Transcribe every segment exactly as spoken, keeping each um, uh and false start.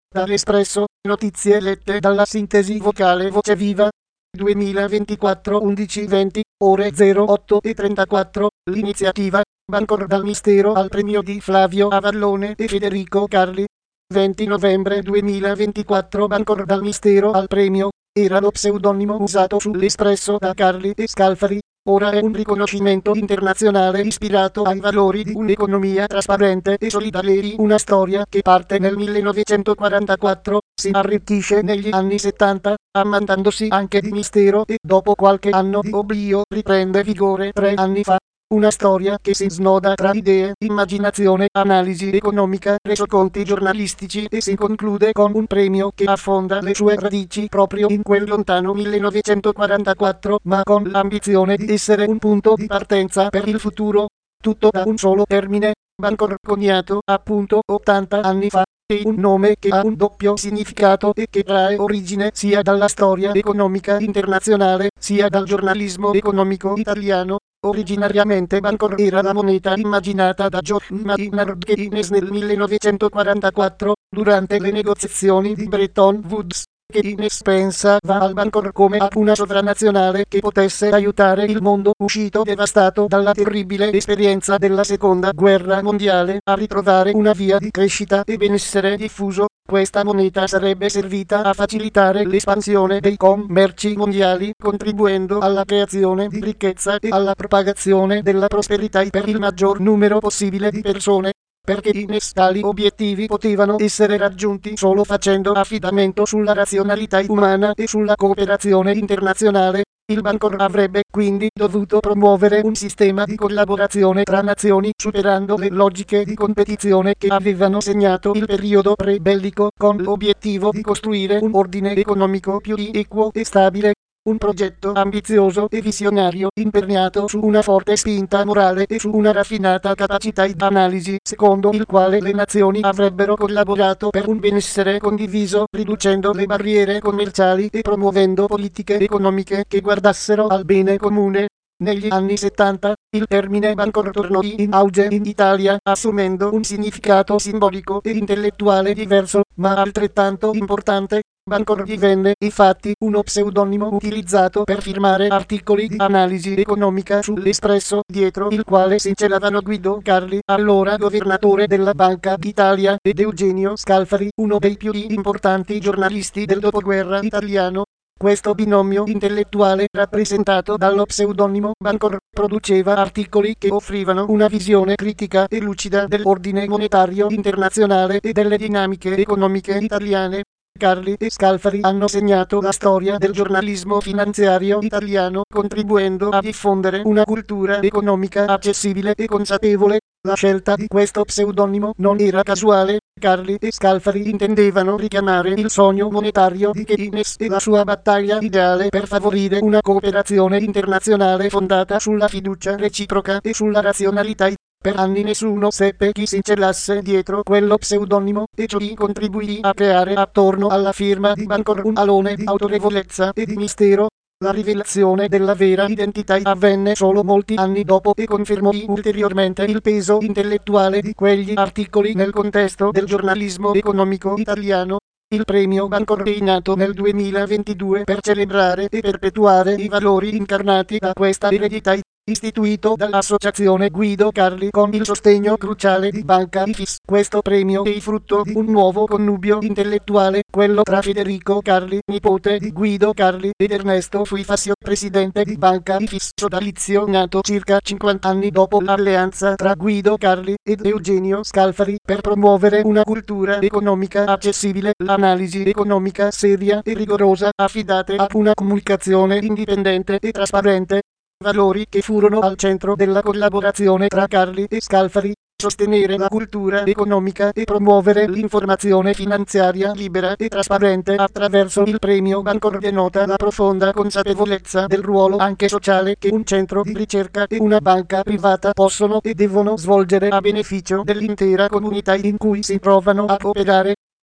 Dall'Espresso, notizie lette dalla sintesi vocale Voce Viva. duemilaventiquattro undici venti, ore zero otto e trentaquattro, l'iniziativa, Bancor dal mistero al premio di Flavio Avallone e Federico Carli. venti novembre duemilaventiquattro Bancor dal mistero al premio, era lo pseudonimo usato sull'Espresso da Carli e Scalfari. Ora è un riconoscimento internazionale ispirato ai valori di un'economia trasparente e solidale, una storia che parte nel millenovecentoquarantaquattro, si arricchisce negli anni settanta, ammantandosi anche di mistero e dopo qualche anno di oblio riprende vigore tre anni fa. Una storia che si snoda tra idee, immaginazione, analisi economica, resoconti giornalistici e si conclude con un premio che affonda le sue radici proprio in quel lontano millenovecentoquarantaquattro, ma con l'ambizione di essere un punto di partenza per il futuro. Tutto da un solo termine, Bancor, coniato appunto ottanta anni fa, è un nome che ha un doppio significato e che trae origine sia dalla storia economica internazionale, sia dal giornalismo economico italiano. Originariamente Bancor era la moneta immaginata da John Maynard Keynes nel millenovecentoquarantaquattro, durante le negoziazioni di Bretton Woods. Keynes pensava al Bancor come a una sovranazionale che potesse aiutare il mondo uscito devastato dalla terribile esperienza della seconda guerra mondiale a ritrovare una via di crescita e benessere diffuso. Questa moneta sarebbe servita a facilitare l'espansione dei commerci mondiali, contribuendo alla creazione di ricchezza e alla propagazione della prosperità per il maggior numero possibile di persone. Perché Keynes tali obiettivi potevano essere raggiunti solo facendo affidamento sulla razionalità umana e sulla cooperazione internazionale. Il Bancor avrebbe quindi dovuto promuovere un sistema di collaborazione tra nazioni superando le logiche di competizione che avevano segnato il periodo pre-bellico, con l'obiettivo di costruire un ordine economico più equo e stabile. Un progetto ambizioso e visionario imperniato su una forte spinta morale e su una raffinata capacità di analisi, secondo il quale le nazioni avrebbero collaborato per un benessere condiviso, riducendo le barriere commerciali e promuovendo politiche economiche che guardassero al bene comune. Negli anni settanta, il termine Bancor tornò in auge in Italia, assumendo un significato simbolico e intellettuale diverso, ma altrettanto importante. Bancor divenne, infatti, uno pseudonimo utilizzato per firmare articoli di analisi economica sull'Espresso, dietro il quale si celavano Guido Carli, allora governatore della Banca d'Italia, ed Eugenio Scalfari, uno dei più importanti giornalisti del dopoguerra italiano. Questo binomio intellettuale, rappresentato dallo pseudonimo Bancor, produceva articoli che offrivano una visione critica e lucida dell'ordine monetario internazionale e delle dinamiche economiche italiane. Carli e Scalfari hanno segnato la storia del giornalismo finanziario italiano, contribuendo a diffondere una cultura economica accessibile e consapevole. La scelta di questo pseudonimo non era casuale. Carli e Scalfari intendevano richiamare il sogno monetario di Keynes e la sua battaglia ideale per favorire una cooperazione internazionale fondata sulla fiducia reciproca e sulla razionalità. Per anni nessuno seppe chi si celasse dietro quello pseudonimo, e ciò contribuì a creare attorno alla firma di Bancor un alone di autorevolezza e di mistero. La rivelazione della vera identità avvenne solo molti anni dopo e confermò ulteriormente il peso intellettuale di quegli articoli nel contesto del giornalismo economico italiano. Il premio Bancor è nato nel duemilaventidue per celebrare e perpetuare i valori incarnati da questa eredità. Istituito dall'associazione Guido Carli con il sostegno cruciale di Banca Ifis, questo premio è il frutto di un nuovo connubio intellettuale, quello tra Federico Carli, nipote di Guido Carli, ed Ernesto Fuifasio, presidente di Banca Ifis, sodalizio nato circa cinquanta anni dopo l'alleanza tra Guido Carli ed Eugenio Scalfari per promuovere una cultura economica accessibile, l'analisi economica seria e rigorosa, affidate a una comunicazione indipendente e trasparente. Valori che furono al centro della collaborazione tra Carli e Scalfari. Sostenere la cultura economica e promuovere l'informazione finanziaria libera e trasparente attraverso il premio Bancor denota la profonda consapevolezza del ruolo anche sociale che un centro di ricerca e una banca privata possono e devono svolgere a beneficio dell'intera comunità in cui si trovano a operare.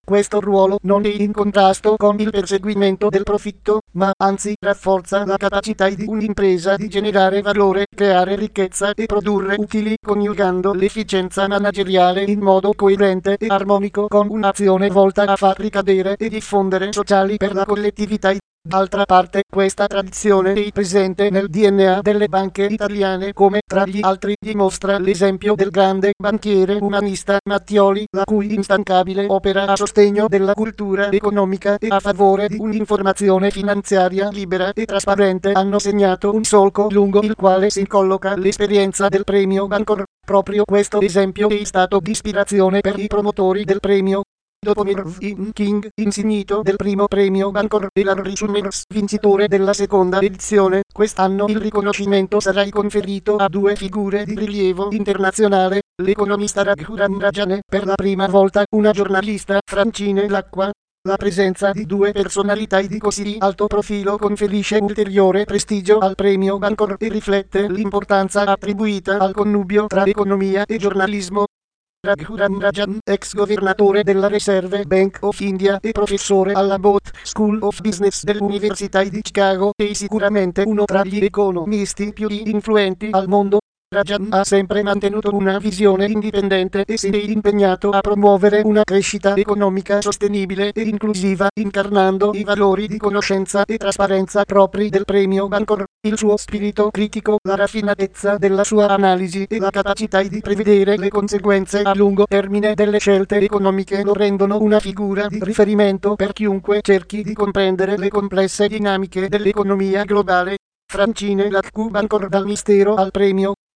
Questo ruolo non è in contrasto con il perseguimento del profitto, ma anzi rafforza la capacità di un'impresa di generare valore, creare ricchezza e produrre utili, coniugando l'efficienza manageriale in modo coerente e armonico con un'azione volta a far ricadere e diffondere sociali per la collettività. D'altra parte, questa tradizione è presente nel D N A delle banche italiane, come tra gli altri dimostra l'esempio del grande banchiere umanista Mattioli, la cui instancabile opera a sostegno della cultura economica e a favore di un'informazione finanziaria libera e trasparente hanno segnato un solco lungo il quale si colloca l'esperienza del premio Bancor. Proprio questo esempio è stato di ispirazione per i promotori del premio. Dopo Mervyn King, insignito del primo premio Bancor, e Larry Summers, vincitore della seconda edizione, quest'anno il riconoscimento sarà conferito a due figure di rilievo internazionale, l'economista Raghuram Rajan, per la prima volta una giornalista, Francine Lacqua. La presenza di due personalità di così alto profilo conferisce ulteriore prestigio al premio Bancor e riflette l'importanza attribuita al connubio tra economia e giornalismo. Raghuram Rajan, ex governatore della Reserve Bank of India e professore alla Booth School of Business dell'Università di Chicago, è sicuramente uno tra gli economisti più influenti al mondo. Rajan ha sempre mantenuto una visione indipendente e si è impegnato a promuovere una crescita economica sostenibile e inclusiva, incarnando i valori di conoscenza e trasparenza propri del premio Bancor. Il suo spirito critico, la raffinatezza della sua analisi e la capacità di prevedere le conseguenze a lungo termine delle scelte economiche lo rendono una figura di riferimento per chiunque cerchi di comprendere le complesse dinamiche dell'economia globale. Francine Lacqua, Bancor, dal mistero al premio.